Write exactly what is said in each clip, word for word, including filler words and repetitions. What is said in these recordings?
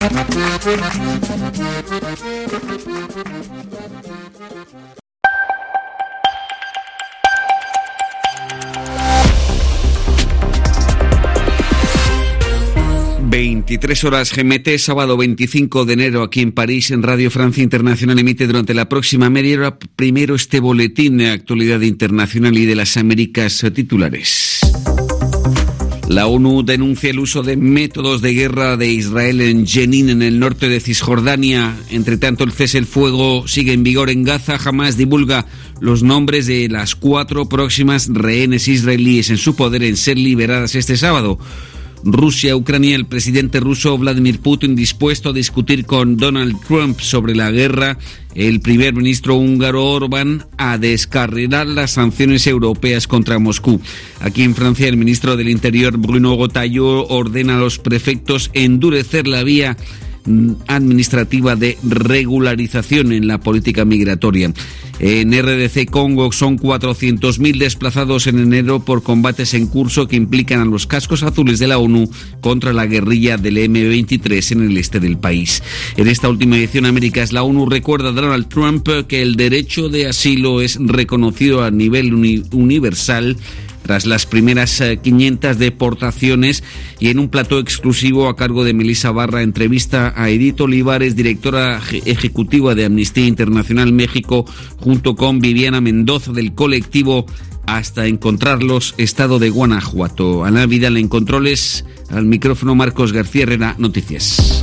veintitrés horas G M T, sábado veinticinco de enero aquí en París, en Radio Francia Internacional emite durante la próxima media hora primero este boletín de actualidad internacional y de las Américas titulares. La ONU denuncia el uso de métodos de guerra de Israel en Jenin, en el norte de Cisjordania. Entre tanto, el cese el fuego sigue en vigor en Gaza. Hamás divulga los nombres de las cuatro próximas rehenes israelíes en su poder en ser liberadas este sábado. Rusia, Ucrania, el presidente ruso Vladimir Putin dispuesto a discutir con Donald Trump sobre la guerra. El primer ministro húngaro Orbán a descarrilar las sanciones europeas contra Moscú. Aquí en Francia, el ministro del Interior Bruno Gotaillot ordena a los prefectos endurecer la vía administrativa de regularización en la política migratoria. En R D C Congo son cuatrocientos mil desplazados en enero por combates en curso que implican a los cascos azules de la ONU contra la guerrilla del eme veintitrés en el este del país. En esta última edición Américas, la ONU recuerda a Donald Trump que el derecho de asilo es reconocido a nivel uni- universal tras las primeras quinientas deportaciones, y en un plató exclusivo a cargo de Melissa Barra entrevista a Edith Olivares, directora ejecutiva de Amnistía Internacional México, junto con Viviana Mendoza del colectivo Hasta Encontrarlos, Estado de Guanajuato. Ana Vidal en controles, al micrófono Marcos García Herrera, Noticias.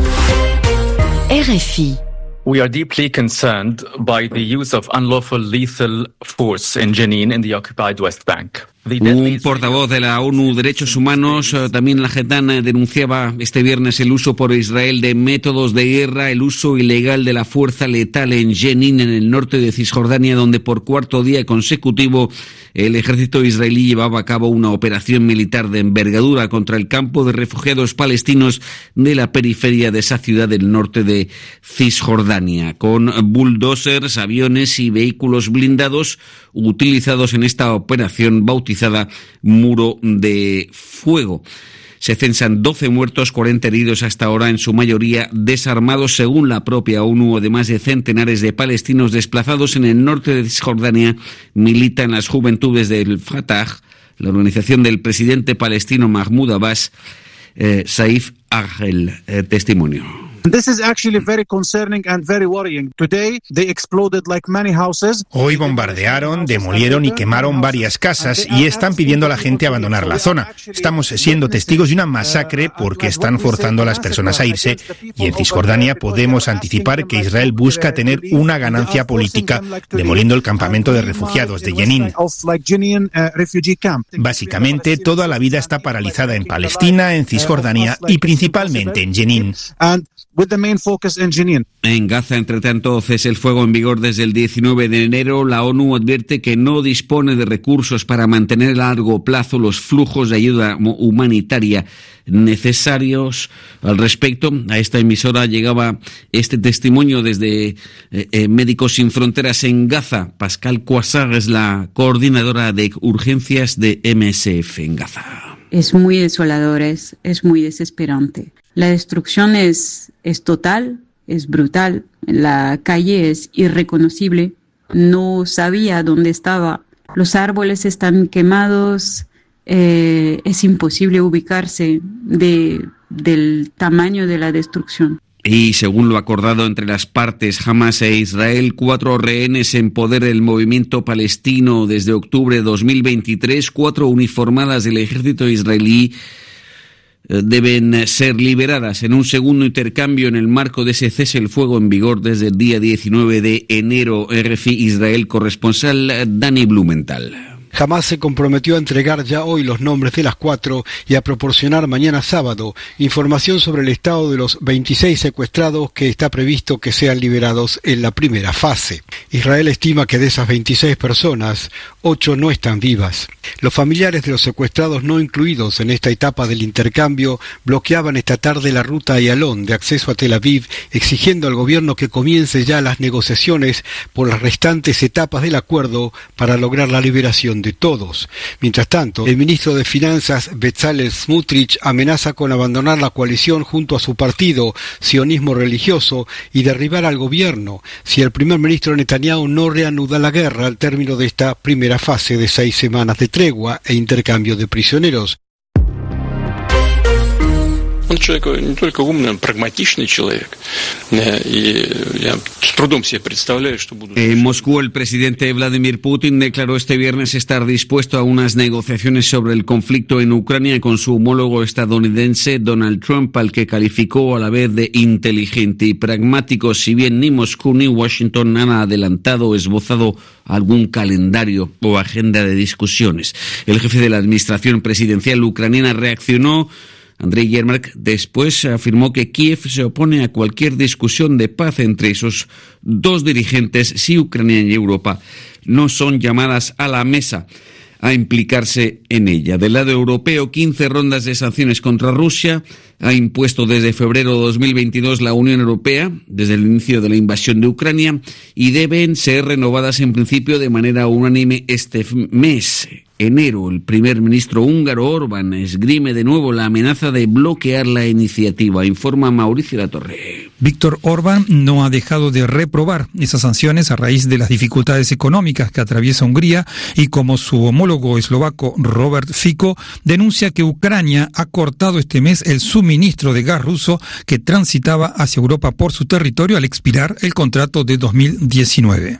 R F I. We are deeply concerned by the use of unlawful lethal force in Jenin in the occupied West Bank. Un portavoz de la ONU Derechos Humanos, también la Getana, denunciaba este viernes el uso por Israel de métodos de guerra, el uso ilegal de la fuerza letal en Jenin, en el norte de Cisjordania, donde por cuarto día consecutivo el ejército israelí llevaba a cabo una operación militar de envergadura contra el campo de refugiados palestinos de la periferia de esa ciudad del norte de Cisjordania, con bulldozers, aviones y vehículos blindados utilizados en esta operación bautizada Muro de Fuego. Se censan doce muertos, cuarenta heridos hasta ahora, en su mayoría desarmados, según la propia ONU. Además de centenares de palestinos desplazados en el norte de Cisjordania, militan las juventudes del Fatah, la organización del presidente palestino Mahmoud Abbas. eh, Saif Agel, eh, testimonio. This is actually very concerning and very worrying. Today they exploded like many houses. Hoy bombardearon, demolieron y quemaron varias casas y están pidiendo a la gente abandonar la zona. Estamos siendo testigos de una masacre porque están forzando a las personas a irse, y en Cisjordania podemos anticipar que Israel busca tener una ganancia política demoliendo el campamento de refugiados de Jenin. Básicamente, toda la vida está paralizada en Palestina, en Cisjordania y principalmente en Jenin. With the main focus in Jenin. En Gaza, entre tanto, cese el fuego en vigor desde el diecinueve de enero. La ONU advierte que no dispone de recursos para mantener a largo plazo los flujos de ayuda humanitaria necesarios. Al respecto, a esta emisora llegaba este testimonio desde eh, eh, Médicos Sin Fronteras en Gaza. Pascal Coissard es la coordinadora de urgencias de M S F en Gaza. Es muy desolador, es, es muy desesperante. La destrucción es, es total, es brutal. La calle es irreconocible. No sabía dónde estaba. Los árboles están quemados. Eh, es imposible ubicarse de, del tamaño de la destrucción. Y según lo acordado entre las partes, Hamás e Israel, cuatro rehenes en poder del movimiento palestino desde octubre de dos mil veintitrés, cuatro uniformadas del ejército israelí, deben ser liberadas en un segundo intercambio en el marco de ese cese el fuego en vigor desde el día diecinueve de enero. R F I Israel, corresponsal Dani Blumenthal. Hamás se comprometió a entregar ya hoy los nombres de las cuatro y a proporcionar mañana sábado información sobre el estado de los veintiséis secuestrados que está previsto que sean liberados en la primera fase. Israel estima que de esas veintiséis personas, ocho no están vivas. Los familiares de los secuestrados no incluidos en esta etapa del intercambio bloqueaban esta tarde la ruta Ayalon de acceso a Tel Aviv, exigiendo al gobierno que comience ya las negociaciones por las restantes etapas del acuerdo para lograr la liberación de todos. Mientras tanto, el ministro de Finanzas Bezalel Smotrich amenaza con abandonar la coalición junto a su partido, sionismo religioso, y derribar al gobierno si el primer ministro Netanyahu no reanuda la guerra al término de esta primera fase de seis semanas de tregua e intercambio de prisioneros. Он человек не только умный, он прагматичный человек. И я с трудом себе представляю, что буду... En Moscú, el presidente Vladimir Putin declaró este viernes estar dispuesto a unas negociaciones sobre el conflicto en Ucrania con su homólogo estadounidense Donald Trump, al que calificó a la vez de inteligente y pragmático, si bien ni Moscú ni Washington han adelantado o esbozado algún calendario o agenda de discusiones. El jefe de la administración presidencial ucraniana reaccionó. Andrei Yermak después afirmó que Kiev se opone a cualquier discusión de paz entre esos dos dirigentes si Ucrania y Europa no son llamadas a la mesa a implicarse en ella. Del lado europeo, quince rondas de sanciones contra Rusia ha impuesto desde febrero de dos mil veintidós la Unión Europea, desde el inicio de la invasión de Ucrania, y deben ser renovadas en principio de manera unánime este mes. Enero, el primer ministro húngaro Orbán esgrime de nuevo la amenaza de bloquear la iniciativa, informa Mauricio Latorre. Víctor Orbán no ha dejado de reprobar esas sanciones a raíz de las dificultades económicas que atraviesa Hungría y, como su homólogo eslovaco Robert Fico, denuncia que Ucrania ha cortado este mes el suministro de gas ruso que transitaba hacia Europa por su territorio al expirar el contrato de dos mil diecinueve.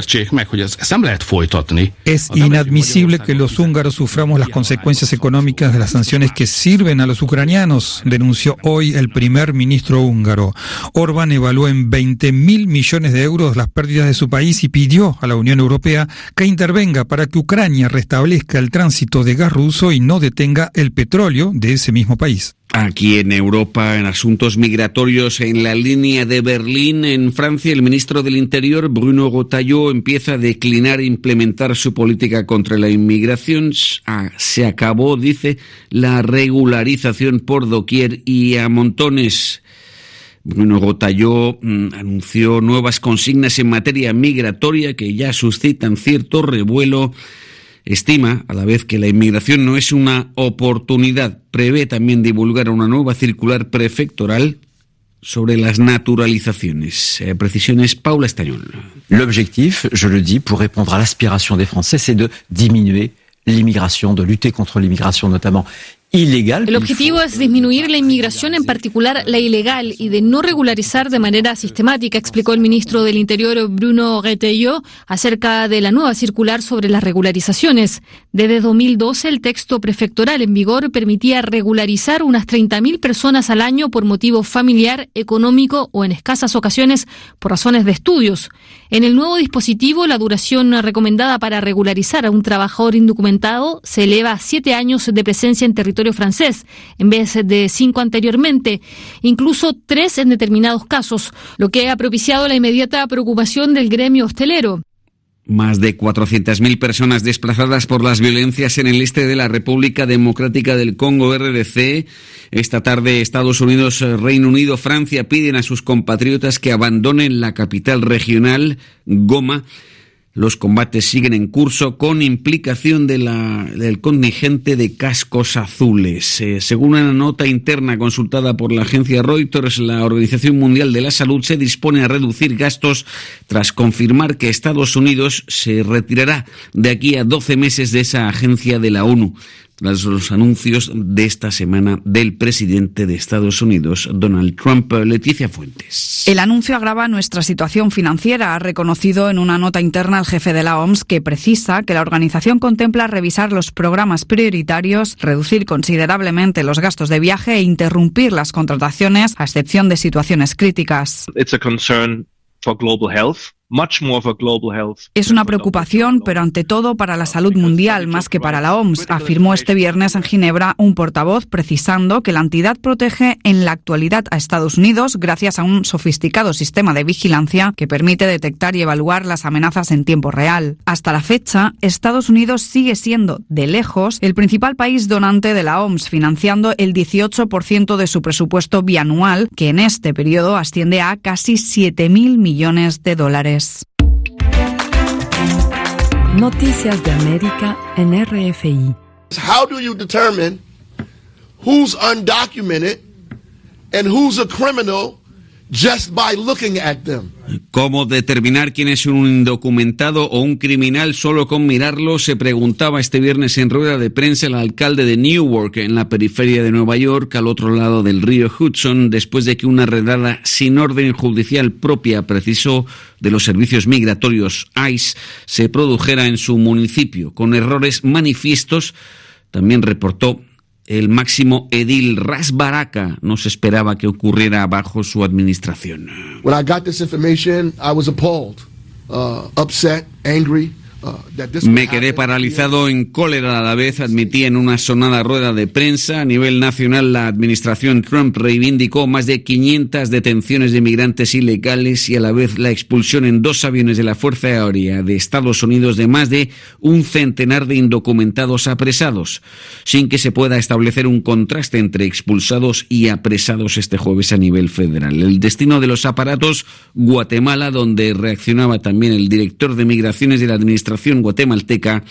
Es inadmisible que los húngaros suframos las consecuencias económicas de las sanciones que sirven a los ucranianos, denunció hoy el primer ministro húngaro. Orbán evaluó en veinte mil millones de euros las pérdidas de su país y pidió a la Unión Europea que intervenga para que Ucrania restablezca el tránsito de gas ruso y no detenga el petróleo de ese mismo país. Aquí en Europa, en asuntos migratorios, en la línea de Berlín, en Francia, el ministro del Interior, Bruno Retailleau, empieza a declinar e implementar su política contra la inmigración. Ah, se acabó, dice, la regularización por doquier y a montones. Bruno Retailleau mmm, anunció nuevas consignas en materia migratoria que ya suscitan cierto revuelo. Estima, a la vez, que la inmigración no es una oportunidad. Prevé también divulgar una nueva circular prefectoral sobre las naturalizaciones. Eh, precisiones, Paula Estañón. L'objectif, je le dis, pour répondre à l'aspiration des Français, c'est de diminuer l'immigration, de lutter contre l'immigration notamment ilegal. El objetivo es disminuir la inmigración, en particular la ilegal, y de no regularizar de manera sistemática, explicó el ministro del Interior Bruno Retailleau acerca de la nueva circular sobre las regularizaciones. Desde dos mil doce, el texto prefectoral en vigor permitía regularizar unas treinta mil personas al año por motivo familiar, económico o en escasas ocasiones por razones de estudios. En el nuevo dispositivo, la duración recomendada para regularizar a un trabajador indocumentado se eleva a siete años de presencia en territorio francés, en vez de cinco anteriormente, incluso tres en determinados casos, lo que ha propiciado la inmediata preocupación del gremio hostelero. Más de cuatrocientas mil personas desplazadas por las violencias en el este de la República Democrática del Congo, R D C. Esta tarde, Estados Unidos, Reino Unido, Francia piden a sus compatriotas que abandonen la capital regional, Goma. Los combates siguen en curso con implicación de la, del contingente de cascos azules. Eh, según una nota interna consultada por la agencia Reuters, la Organización Mundial de la Salud se dispone a reducir gastos tras confirmar que Estados Unidos se retirará de aquí a doce meses de esa agencia de la ONU. Tras los anuncios de esta semana del presidente de Estados Unidos, Donald Trump. Leticia Fuentes. El anuncio agrava nuestra situación financiera, ha reconocido en una nota interna el jefe de la O M S, que precisa que la organización contempla revisar los programas prioritarios, reducir considerablemente los gastos de viaje e interrumpir las contrataciones, a excepción de situaciones críticas. It's a concern for global health. Es una preocupación, pero ante todo para la salud mundial, más que para la O M S, afirmó este viernes en Ginebra un portavoz, precisando que la entidad protege en la actualidad a Estados Unidos gracias a un sofisticado sistema de vigilancia que permite detectar y evaluar las amenazas en tiempo real. Hasta la fecha, Estados Unidos sigue siendo, de lejos, el principal país donante de la O M S, financiando el dieciocho por ciento de su presupuesto bianual, que en este periodo asciende a casi siete mil millones de dólares. Noticias de América en R F I. How do you determine who's undocumented and who's a criminal just by looking at them? ¿Cómo determinar quién es un indocumentado o un criminal solo con mirarlo? Se preguntaba este viernes en rueda de prensa el alcalde de Newark, en la periferia de Nueva York, al otro lado del río Hudson, después de que una redada sin orden judicial propia, preciso de los servicios migratorios ICE, se produjera en su municipio, con errores manifiestos. También reportó el máximo edil Ras Baraka. No se esperaba que ocurriera bajo su administración. When I got this information, I was appalled, uh, upset, angry. Me quedé paralizado, en cólera a la vez, admitía en una sonada rueda de prensa. A nivel nacional, la administración Trump reivindicó más de quinientas detenciones de migrantes ilegales y a la vez la expulsión en dos aviones de la Fuerza Aérea de Estados Unidos de más de un centenar de indocumentados apresados, sin que se pueda establecer un contraste entre expulsados y apresados este jueves a nivel federal. El destino de los aparatos, Guatemala, donde reaccionaba también el director de Migraciones de la administración guatemalteca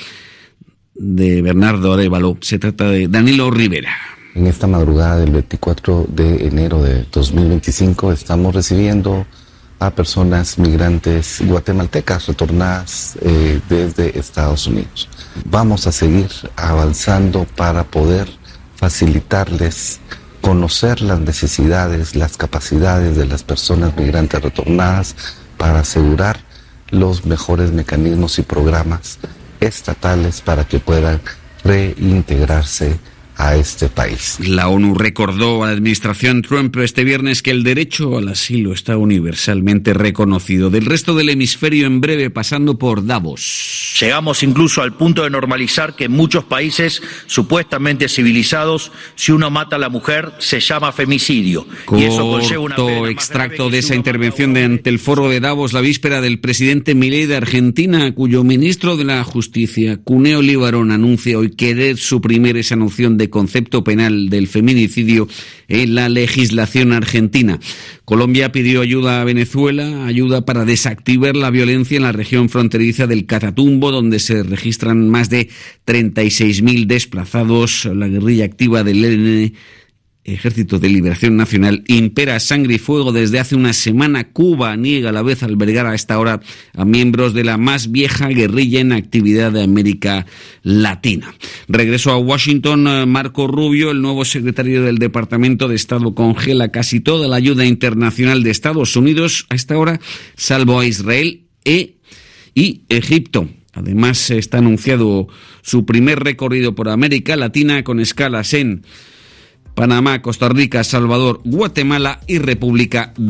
de Bernardo Arévalo. Se trata de Danilo Rivera. En esta madrugada del veinticuatro de enero de dos mil veinticinco estamos recibiendo a personas migrantes guatemaltecas retornadas eh, desde Estados Unidos. Vamos a seguir avanzando para poder facilitarles conocer las necesidades, las capacidades de las personas migrantes retornadas para asegurar los mejores mecanismos y programas estatales para que puedan reintegrarse a este país. La ONU recordó a la administración Trump este viernes que el derecho al asilo está universalmente reconocido. Del resto del hemisferio en breve, pasando por Davos. Llegamos incluso al punto de normalizar que en muchos países supuestamente civilizados, si uno mata a la mujer, se llama femicidio. Corto y eso conlleva una pena extracto de esa intervención de ante el foro de Davos la víspera del presidente Milei de Argentina, cuyo ministro de la Justicia, Cuneo Libarón, anuncia hoy querer suprimir esa noción de concepto penal del feminicidio en la legislación argentina. Colombia pidió ayuda a Venezuela, ayuda para desactivar la violencia en la región fronteriza del Catatumbo, donde se registran más de treinta y seis mil desplazados. La guerrilla activa del E L N, Ejército de Liberación Nacional, impera sangre y fuego desde hace una semana. Cuba niega a la vez albergar a esta hora a miembros de la más vieja guerrilla en actividad de América Latina. Regreso a Washington, Marco Rubio, el nuevo secretario del Departamento de Estado, congela casi toda la ayuda internacional de Estados Unidos a esta hora, salvo a Israel e, y Egipto. Además, está anunciado su primer recorrido por América Latina con escalas en Panamá, Costa Rica, Salvador, Guatemala y República